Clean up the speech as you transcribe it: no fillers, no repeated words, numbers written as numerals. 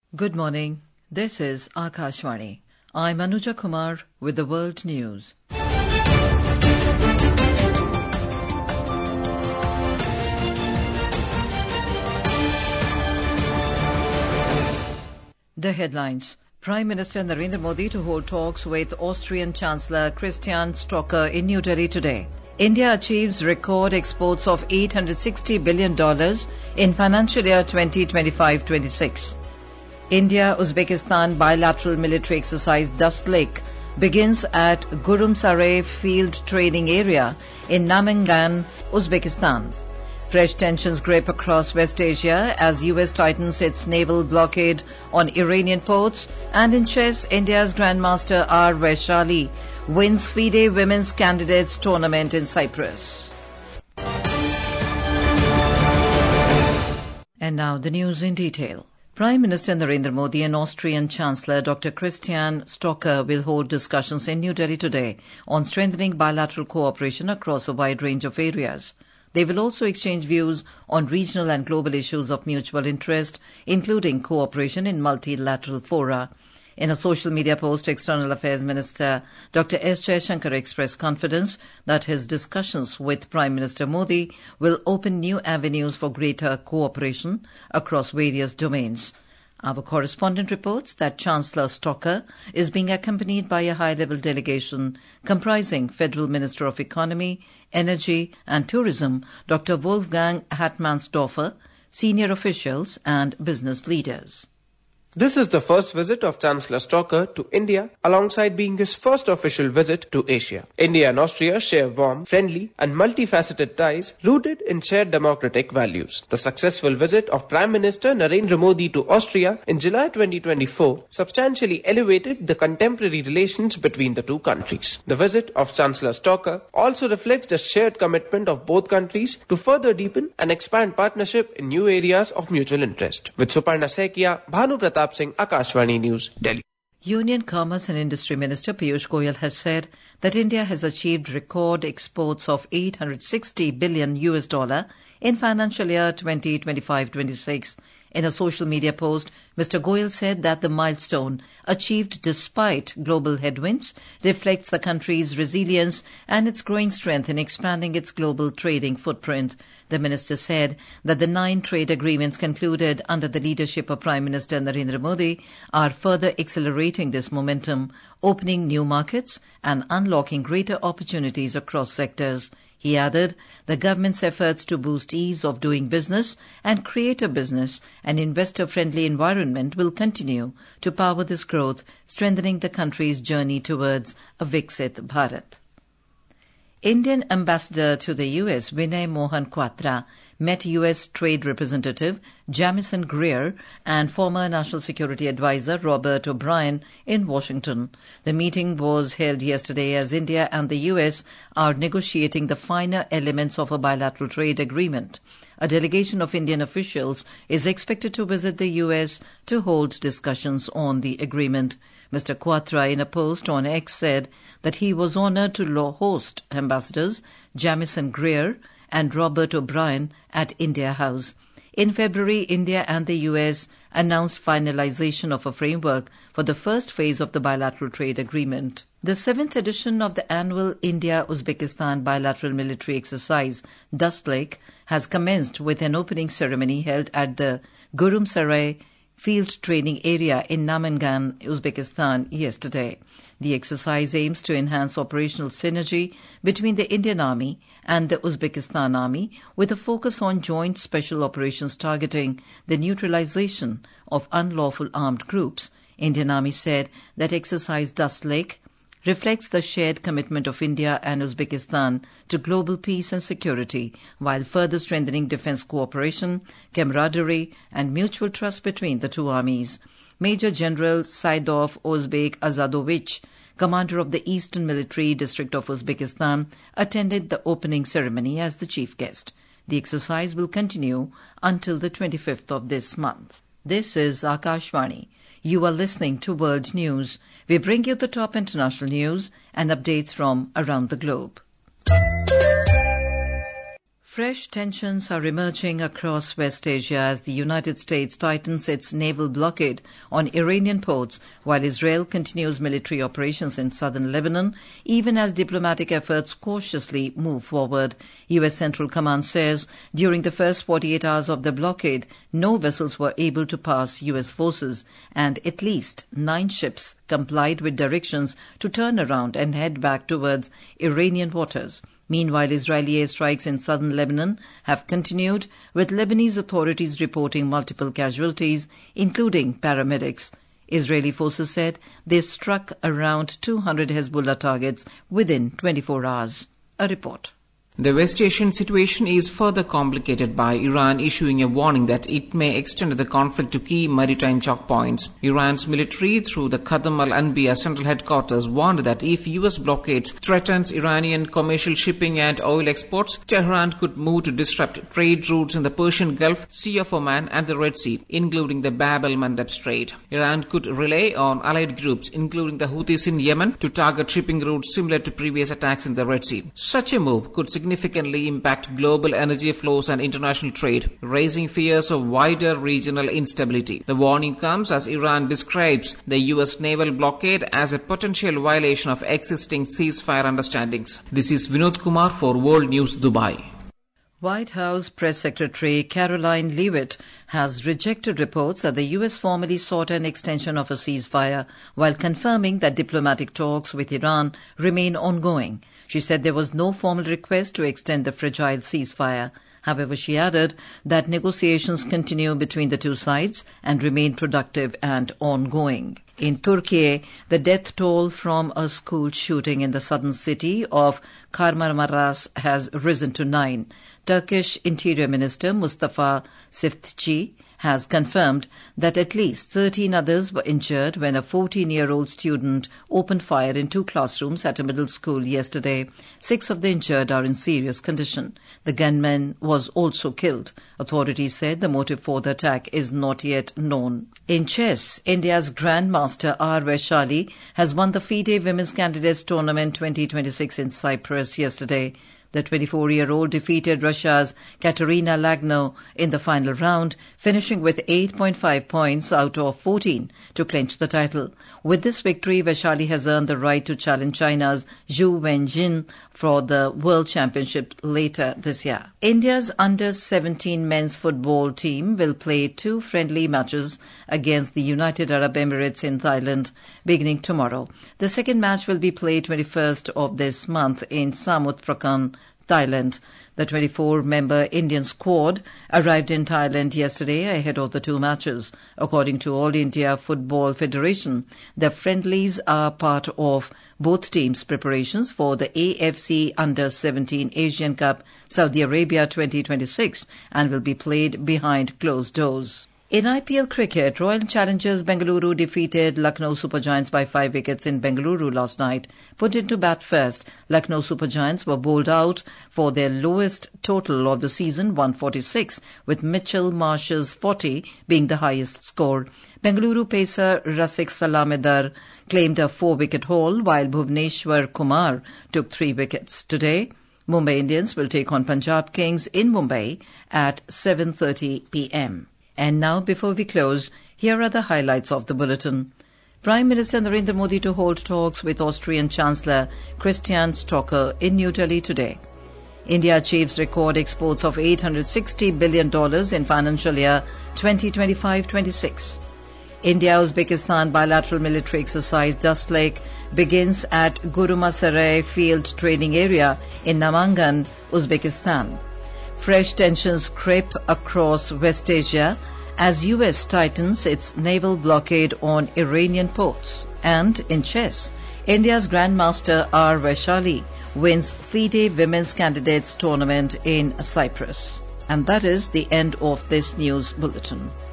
Good morning. This is Akashvani. I'm Anuja Kumar with the World News. The headlines. Prime Minister Narendra Modi to hold talks with Austrian Chancellor Christian Stocker in New Delhi today. India achieves record exports of $860 billion in financial year 2025-26. India-Uzbekistan bilateral military exercise Dust Lake begins at Gurumsaray Field Training Area in Namangan, Uzbekistan. Fresh tensions grip across West Asia as US tightens its naval blockade on Iranian ports. And in chess, India's Grandmaster R. Vaishali wins FIDE Women's Candidates Tournament in Cyprus. And now the news in detail. Prime Minister Narendra Modi and Austrian Chancellor Dr. Christian Stocker will hold discussions in New Delhi today on strengthening bilateral cooperation across a wide range of areas. They will also exchange views on regional and global issues of mutual interest, including cooperation in multilateral fora. In a social media post, External Affairs Minister Dr. S. Jaishankar expressed confidence that his discussions with Prime Minister Modi will open new avenues for greater cooperation across various domains. Our correspondent reports that Chancellor Stocker is being accompanied by a high-level delegation comprising Federal Minister of Economy, Energy and Tourism, Dr. Wolfgang Hartmannsdorfer, senior officials and business leaders. This is the first visit of Chancellor Stocker to India, alongside being his first official visit to Asia. India and Austria share warm, friendly and multifaceted ties rooted in shared democratic values. The successful visit of Prime Minister Narendra Modi to Austria in July 2024 substantially elevated the contemporary relations between the two countries. The visit of Chancellor Stocker also reflects the shared commitment of both countries to further deepen and expand partnership in new areas of mutual interest. With Suparna Sekia, Bhanu Pratap Singh, Akashvani News, Delhi. Union Commerce and Industry Minister Piyush Goyal has said that India has achieved record exports of $860 billion in financial year 2025-26. In a social media post, Mr. Goyal said that the milestone, achieved despite global headwinds, reflects the country's resilience and its growing strength in expanding its global trading footprint. The minister said that the 9 trade agreements concluded under the leadership of Prime Minister Narendra Modi are further accelerating this momentum, opening new markets and unlocking greater opportunities across sectors. He added, the government's efforts to boost ease of doing business and create a business and investor-friendly environment will continue to power this growth, strengthening the country's journey towards a Viksit Bharat. Indian Ambassador to the U.S. Vinay Mohan Kwatra met U.S. Trade Representative Jamison Greer and former National Security Advisor Robert O'Brien in Washington. The meeting was held yesterday as India and the U.S. are negotiating the finer elements of a bilateral trade agreement. A delegation of Indian officials is expected to visit the U.S. to hold discussions on the agreement. Mr. Kwatra, in a post on X, said that he was honored to host Ambassadors Jamison Greer and Robert O'Brien at India House. In February, India and the U.S. announced finalization of a framework for the first phase of the bilateral trade agreement. The 7th edition of the annual India-Uzbekistan bilateral military exercise, Dust Lake, has commenced with an opening ceremony held at the Gurumsaray Field Training Area in Namangan, Uzbekistan, yesterday. The exercise aims to enhance operational synergy between the Indian Army and the Uzbekistan Army, with a focus on joint special operations targeting the neutralization of unlawful armed groups. Indian Army said that exercise Dust Lake reflects the shared commitment of India and Uzbekistan to global peace and security, while further strengthening defense cooperation, camaraderie and mutual trust between the two armies. Major General Saidov Ozbek Azadovich, commander of the Eastern Military District of Uzbekistan, attended the opening ceremony as the chief guest. The exercise will continue until the 25th of this month. This is Akashvani. You are listening to World News. We bring you the top international news and updates from around the globe. Fresh tensions are emerging across West Asia as the United States tightens its naval blockade on Iranian ports, while Israel continues military operations in southern Lebanon, even as diplomatic efforts cautiously move forward. U.S. Central Command says during the first 48 hours of the blockade, no vessels were able to pass U.S. forces, and at least 9 ships complied with directions to turn around and head back towards Iranian waters. Meanwhile, Israeli airstrikes in southern Lebanon have continued, with Lebanese authorities reporting multiple casualties, including paramedics. Israeli forces said they've struck around 200 Hezbollah targets within 24 hours. A report. The West Asian situation is further complicated by Iran issuing a warning that it may extend the conflict to key maritime choke points. Iran's military, through the Khatam al-Anbiya central headquarters, warned that if U.S. blockades threatens Iranian commercial shipping and oil exports, Tehran could move to disrupt trade routes in the Persian Gulf, Sea of Oman and the Red Sea, including the Bab el-Mandeb Strait. Iran could rely on allied groups, including the Houthis in Yemen, to target shipping routes similar to previous attacks in the Red Sea. Such a move could significantly impact global energy flows and international trade, raising fears of wider regional instability. The warning comes as Iran describes the U.S. naval blockade as a potential violation of existing ceasefire understandings. This is Vinod Kumar for World News Dubai. White House Press Secretary Caroline Leavitt has rejected reports that the U.S. formally sought an extension of a ceasefire, while confirming that diplomatic talks with Iran remain ongoing. She said there was no formal request to extend the fragile ceasefire. However, she added that negotiations continue between the two sides and remain productive and ongoing. In Turkey, the death toll from a school shooting in the southern city of Kahramanmaraş has risen to 9. Turkish Interior Minister Mustafa Siftci has confirmed that at least 13 others were injured when a 14-year-old student opened fire in 2 classrooms at a middle school yesterday. 6 of the injured are in serious condition. The gunman was also killed. Authorities said the motive for the attack is not yet known. In chess, India's Grandmaster R. Vaishali has won the FIDE Women's Candidates Tournament 2026 in Cyprus yesterday. The 24-year-old defeated Russia's Katerina Lagno in the final round, finishing with 8.5 points out of 14 to clinch the title. With this victory, Vaishali has earned the right to challenge China's Zhu Wenjin for the World Championship later this year. India's under-17 men's football team will play 2 friendly matches against the United Arab Emirates in Thailand beginning tomorrow. The second match will be played 21st of this month in Samut Prakan, Thailand. The 24-member Indian squad arrived in Thailand yesterday ahead of the 2 matches. According to All India Football Federation, the friendlies are part of both teams' preparations for the AFC Under-17 Asian Cup Saudi Arabia 2026 and will be played behind closed doors. In IPL cricket, Royal Challengers Bengaluru defeated Lucknow Super Giants by 5 wickets in Bengaluru last night. Put into bat first, Lucknow Super Giants were bowled out for their lowest total of the season, 146, with Mitchell Marsh's 40 being the highest score. Bengaluru pacer Rasik Salamedar claimed a 4-wicket haul, while Bhuvneshwar Kumar took 3 wickets. Today, Mumbai Indians will take on Punjab Kings in Mumbai at 7:30 p.m. And now, before we close, here are the highlights of the bulletin. Prime Minister Narendra Modi to hold talks with Austrian Chancellor Christian Stocker in New Delhi today. India achieves record exports of $860 billion in financial year 2025-26. India-Uzbekistan bilateral military exercise Dust Lake begins at Gurumasaray Field Training Area in Namangan, Uzbekistan. Fresh tensions creep across West Asia as U.S. tightens its naval blockade on Iranian ports. And in chess, India's Grandmaster R. Vaishali wins FIDE Women's Candidates Tournament in Cyprus. And that is the end of this news bulletin.